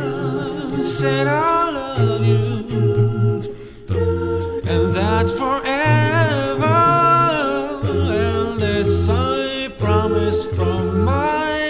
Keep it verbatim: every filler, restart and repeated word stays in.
said I love you, and that's forever. And this I promise from my